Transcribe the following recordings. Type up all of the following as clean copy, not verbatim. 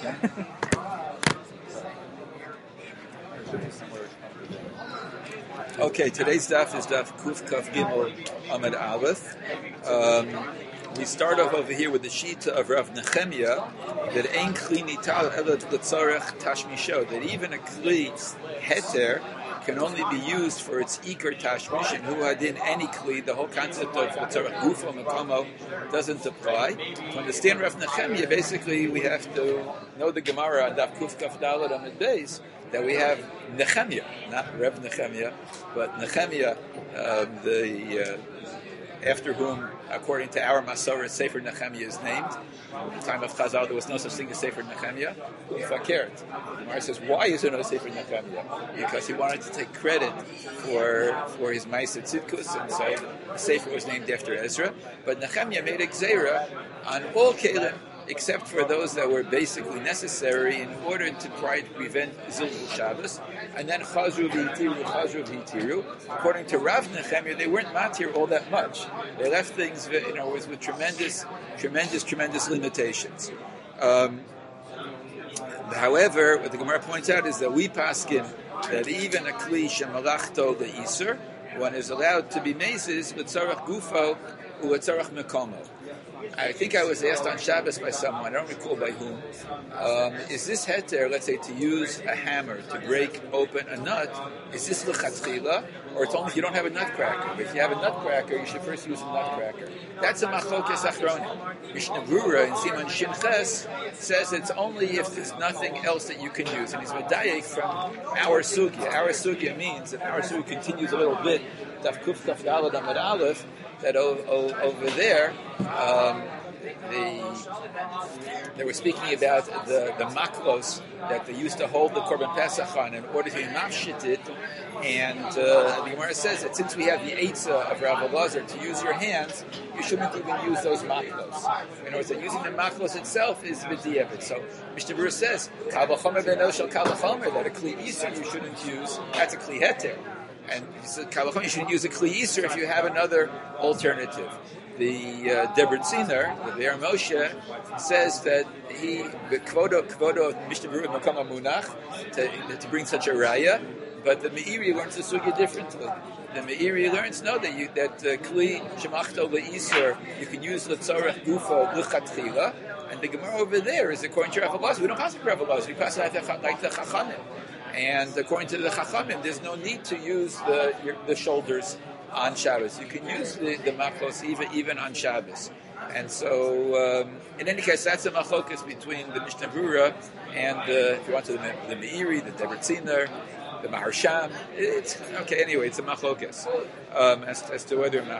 Okay, today's daf is daf Kuf Kaf Gimel Amud Aleph. We start off over here with the Shita of Rav Nechemia that Ein Kli Nital Elad L'Tzorech Tashmisho, that even a Kli Heter can only be used for its Iker Tashmish, and who had in any Kli, the whole concept of L'Tzorech Gufo Mekomo doesn't apply. To understand Rav Nechemia, basically we have to know the Gemara on daf Kuf Kaf Daled Amud Beis, that we have Nechemia, not Rav Nechemia, but Nechemia, after whom, according to our Masorah, Sefer Nechemia is named. In the time of Chazal, there was no such thing as Sefer Nechemia. Fakert. The Gemara says, why is there no Sefer Nechemia? Because he wanted to take credit for his Ma'aseh Tzidkus, and so the Sefer was named after Ezra. But Nechemia made a Gzeira on all Kelim, except for those that were basically necessary in order to try to prevent Zilzul Shabbos. And then Chazru v'Hitiru. According to Rav Nechemia, they weren't matir all that much. They left things, with tremendous limitations. However, what the Gemara points out is that we paskin that even a kli shemalachto le'iser, one is allowed to be mazes l'tzarach gufo u'letzarach mekomo. I think I was asked on Shabbos by someone, I don't recall by whom, is this heter, let's say, to use a hammer to break open a nut, is this l'chatchila, or it's only if you don't have a nutcracker? But if you have a nutcracker, you should first use a nutcracker. That's a machokes achronim. Mishnah Brura in Siman Shin Ches says it's only if there's nothing else that you can use. And he's medayek from our sugya. Our sugya means, and our sugya continues a little bit, Daf Kuf Kaf Daled Amud Aleph, that over there, they were speaking about the maklos that they used to hold the Korban Pesach on in order to mafshit it, and the Gemara says that since we have the Eitzah of Rav Elazar to use your hands, you shouldn't even use those maklos. In other words, that using the maklos itself is b'di'evet. So Mishnah Berurah says, Kal v'chomer b'no shel kal v'chomer, that a kli iser you shouldn't use, that's a kli heter. And he said, you shouldn't use a Kli Yisr if you have another alternative. The Deborah Tziner, the Be'er Moshe, says that he, the Kvodo of Mishnah Berurah Makam Munach, to bring such a raya, but the Meiri learns the sugya differently. The Meiri learns, no, that Kli Shemachto Le'Isr, you can use L'Tzorech Gufo L'Chatchila, and the Gemara over there is according to Rav Elazar. We don't pass it Rav Elazar, we pass it like the Chachamim. And according to the Chachamim, there's no need to use the shoulders on Shabbos. You can use the maklos even on Shabbos. And so, in any case, that's a machokas between the Mishnah Berurah and, if you want to, the Meiri, the Deborah Tziner, the Maharsham. It's okay. Anyway, it's a machokas as to whether or not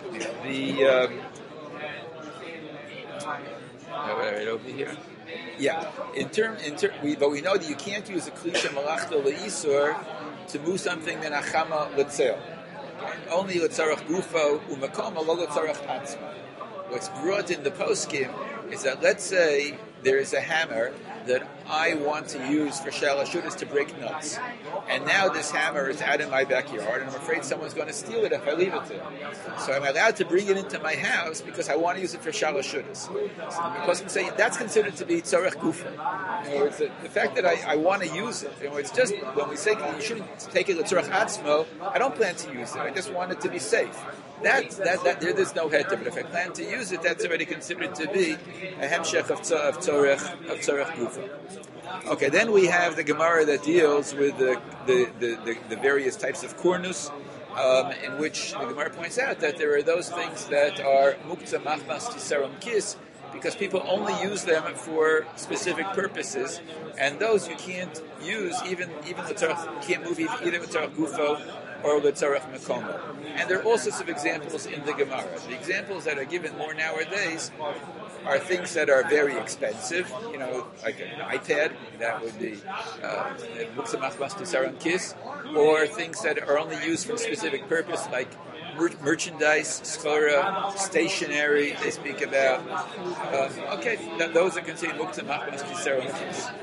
right over here. Yeah, but we know that you can't use a klisha malachto leisur to move something in achama letzel. Only letzarach gufo u'makoma lo letzarach atzma. What's brought in the poskim is that, let's say there is a hammer that I want to use for shalashudas to break nuts, and now this hammer is out in my backyard, and I'm afraid someone's going to steal it if I leave it there. So I'm allowed to bring it into my house because I want to use it for shalashudas. So the poskim say that's considered to be tzarech gufa. In other words, the fact that I want to use it, it's just when we say you shouldn't take it l'tzarech atzmo, I don't plan to use it. I just want it to be safe. There's no heter, but if I plan to use it, that's already considered to be a hemshech of tzorech gufa. Okay, then we have the Gemara that deals with the various types of kornus, in which the Gemara points out that there are those things that are muktzah machmas tisaram kis, because people only use them for specific purposes, and those you can't use even l'tzarech, can't move either l'tzarech gufo or l'tzarech mekomo. And there are all sorts of examples in the Gemara. The examples that are given more nowadays are things that are very expensive, like an iPad, that would be muktzah machmas tisaram kis, or things that are only used for a specific purpose, like merchandise, schora, stationery, they speak about. Those are considered muktzah machmas tisaram kis.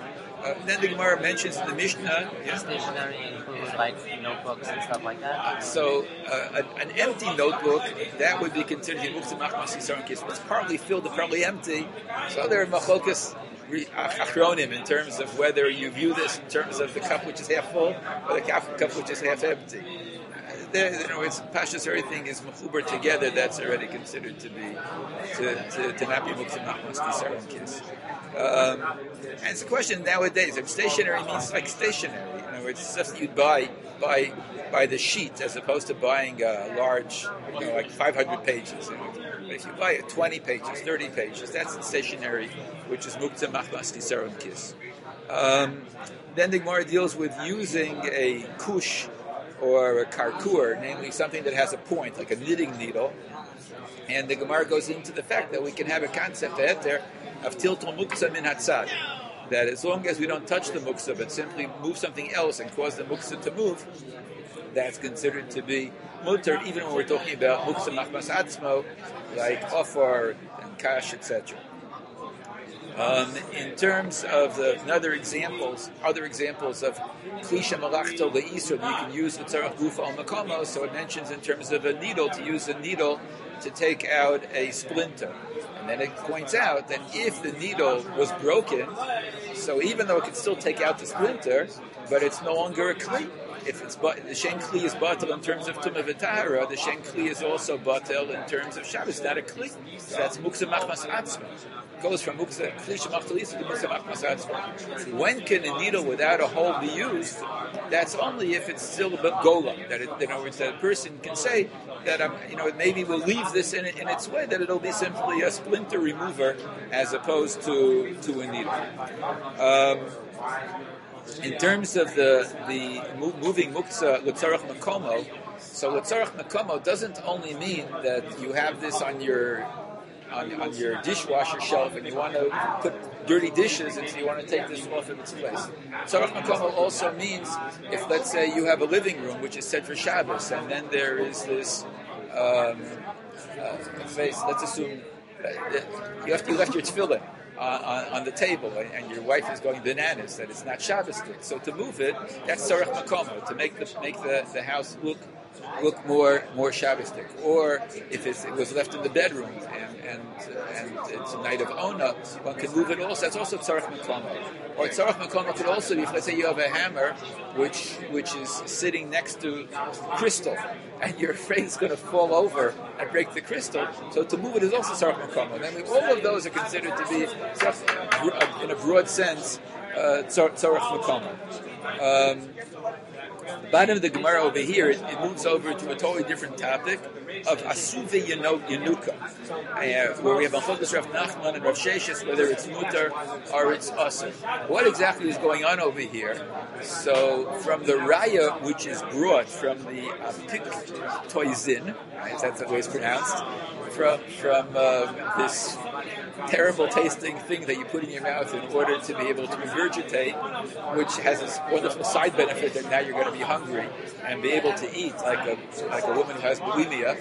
Then the Gemara mentions in the Mishnah. Yeah? Stationery includes like notebooks and stuff like that. So an empty notebook, that would be considered muktzah machmas yisrael case. It's partly filled, it's partly empty. So there are machlokas achronim in terms of whether you view this in terms of the cup which is half full or the cup which is half empty. It's pashas, everything is mechuber together. That's already considered to be to not be muktzah machmas yisrael case. And it's a question nowadays. If stationery means like stationery, in other words, stuff that you'd buy by the sheet as opposed to buying a large, like 500 pages. But if you buy it 20 pages, 30 pages, that's stationery, which is muktzah machmas yisrael kis. Then the Gemara deals with using a kush or a karkur, namely something that has a point, like a knitting needle. And the Gemara goes into the fact that we can have a concept there of tiltul muktzah min hatzad, that as long as we don't touch the muktzah but simply move something else and cause the muktzah to move, that's considered to be mutter, even when we're talking about muktzah machmas atzmo, like ofar and kash, etc. In terms of other examples of klisha malachto leisur that you can use the tzarach gufa al makomo, so it mentions in terms of a needle, to use a needle to take out a splinter. And then it points out that if the needle was broken, so even though it could still take out the splinter, but it's no longer a kli. If it's the shen kli is batel in terms of tumah v'tahara, the shen kli is also batel in terms of Shabbos, not a kli. So that's muktzah machmas atzma. Goes from muktzah klisha machtalis to muktzah machmas atzma. When can a needle without a hole be used? That's only if it's still a gola. That in other words, that a person can say that maybe we'll leave this in its way, that it'll be simply a splinter remover as opposed to a needle. In terms of the moving muktzah l'tzarach makomo, so l'tzarach makomo doesn't only mean that you have this on your dishwasher shelf and you want to put dirty dishes and so you want to take this off of its place. Tzarach makomo also means if, let's say, you have a living room which is set for Shabbos, and then there is this let's assume you left your tefillin on the table, and your wife is going bananas that it's not Shabbos-dik. So to move it, that's tzarach makomo, to make the house look more Shabbos-dik. Or if it was left in the bedroom and it's a night of Ona, one can move it also. That's also tzarach makomo. Or tzarach makomo could also be, if let's say you have a hammer which is sitting next to crystal, and you're afraid it's going to fall over and break the crystal, so to move it is also tzarach makomo. Then all of those are considered to be, in a broad sense, tzarach makomo. The bottom of the Gemara over here, it moves over to a totally different topic of asuve yenuka, where we have Machlokas Rav Nachman and Rav Sheshes, whether it's mutar or it's aser. What exactly is going on over here? So from the raya, which is brought from the apik toizin, right, that's the way it's pronounced, from this terrible tasting thing that you put in your mouth in order to be able to regurgitate, which has this wonderful side benefit that now you're going to be hungry and be able to eat like a woman who has bulimia.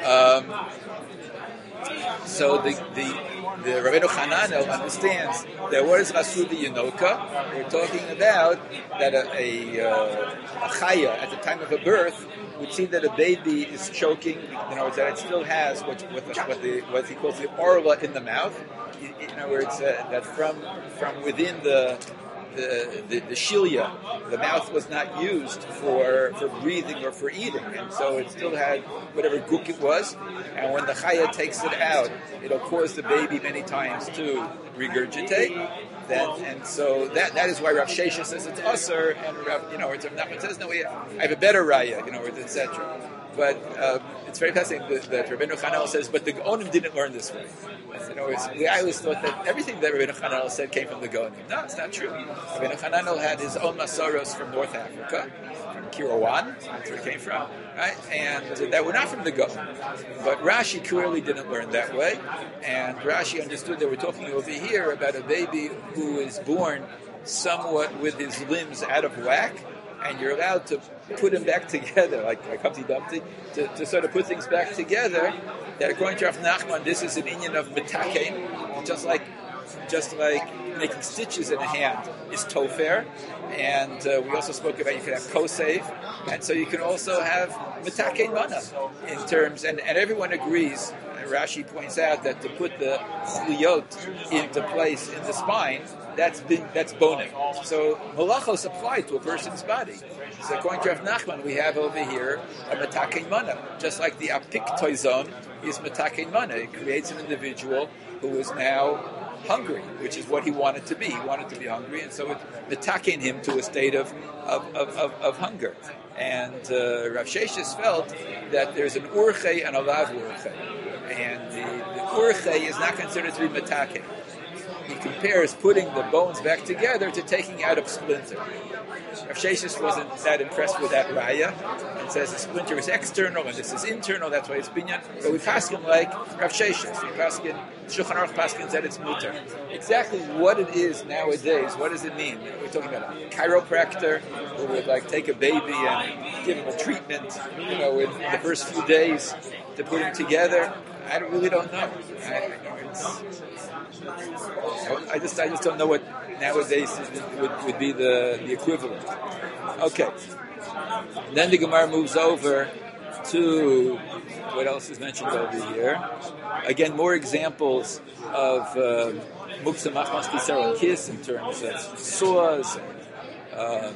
So the Rabbeinu Hananel understands that what is Rasuvi Yenoka? We're talking about that a chaya at the time of a birth would see that a baby is choking, that it still has what he calls the orla in the mouth. In other words, that from within the shilia, the mouth was not used for breathing or for eating, and so it still had whatever guk it was, and when the chaya takes it out, it'll cause the baby many times to regurgitate. And so that is why Rav Shesha says it's usher, and Rav Nachman says no, I have a better raya, etc. But it's very fascinating that Rabbeinu Hananel says, but the Gaonim didn't learn this way. I always thought that everything that Rabbeinu Hananel said came from the Gaonim. No, it's not true. Rabbeinu Hananel had his own masaros from North Africa, from Kirawan, that's where it came from, right? And that were not from the Gaonim. But Rashi clearly didn't learn that way, and Rashi understood that we're talking over here about a baby who is born somewhat with his limbs out of whack, and you're allowed to put him back together, like Humpty Dumpty, to sort of put things back together, that according to Rav Nachman, this is an inyan of metakein, just like just like making stitches in a hand is tofer, and we also spoke about you can have kosev, and so you can also have metakein mana in terms, and everyone agrees. Rashi points out that to put the chliyot into place in the spine, that's boning. So malachos apply to a person's body. So according to Rav Nachman, we have over here a metakein mana, just like the apiktoizon is metakein mana. It creates an individual who is now hungry, which is what he wanted to be. He wanted to be hungry, and so it metakein him to a state of hunger. And Rav Sheshes felt that there's an urche and a lav urche. And the urche is not considered to be metakein. He compares putting the bones back together to taking out a splinter. Rav Sheshes wasn't that impressed with that raya and says the splinter is external and this is internal, that's why it's binyan. But we paskin like Rav Sheshes. We paskin, Shulchan Aruch paskin said it's muter. Exactly what it is nowadays, what does it mean? We're talking about a chiropractor who would like take a baby and give him a treatment, in the first few days to put him together. I really don't know. I just don't know what nowadays would be the equivalent. Okay. And then the Gemara moves over to what else is mentioned over here. Again, more examples of muksa machmas tisar and kiss in terms of saws and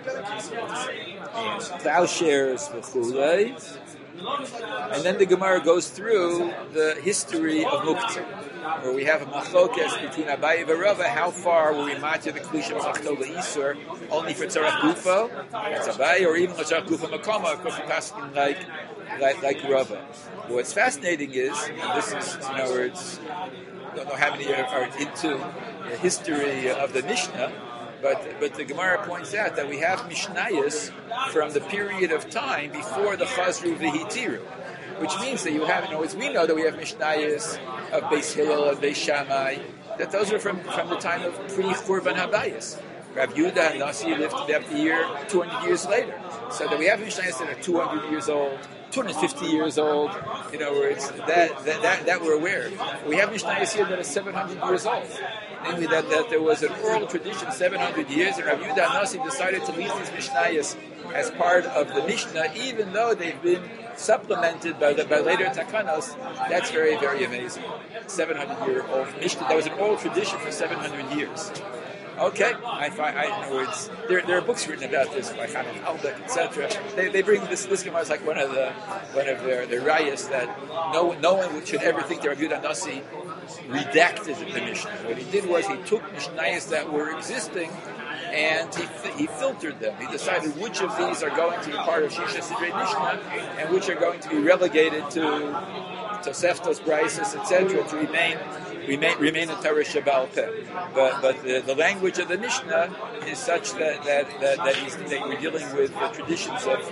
plowshares, v'chulei. And then the Gemara goes through the history of muktzah, where we have a machlokes between Abaye and Rava. How far will we matir the klisha machto leisur only for tzarach gufo? That's Abaye, or even tzarach gufo makoma. Of course, we're asking like Rava. What's fascinating is, and this is where it's, I don't know how many are into the history of the Mishnah. But the Gemara points out that we have Mishnayos from the period of time before the Chazru v'Hitiru, which means that you have, as we know that we have Mishnayos of Beis Hillel and Beis Shammai, that those are from the time of pre-Churban Habayis. Rav Yehuda and Nasi lived to the year 200 years later. So that we have Mishnayos that are 200 years old, 250 years old, where it's that we're aware. We have Mishnayos here that are 700 years old. Namely, that there was an oral tradition 700 years, and Rav Yehuda Nasi decided to leave these Mishnayos as part of the Mishnah, even though they've been supplemented by later Takanos. That's very, very amazing. 700-year-old Mishnah. That was an oral tradition for 700 years. Okay, I know there are books written about this by Hanan Halbeck, etc. They bring this Gemara is like one of their rayas that no one should ever think that Rav Yehuda Nasi redacted the Mishnah. What he did was he took Mishnayos that were existing and he filtered them. He decided which of these are going to be part of Shisha Sidrei Mishnah and which are going to be relegated to Toseftos, Braisos, etc. to remain in Torah Sheba'al Peh. But the language of the Mishnah is such that we're dealing with the traditions of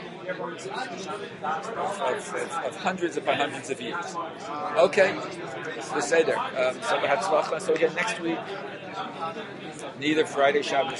hundreds upon hundreds of years. Okay, let's say there. So again, next week, neither Friday, Shabbos,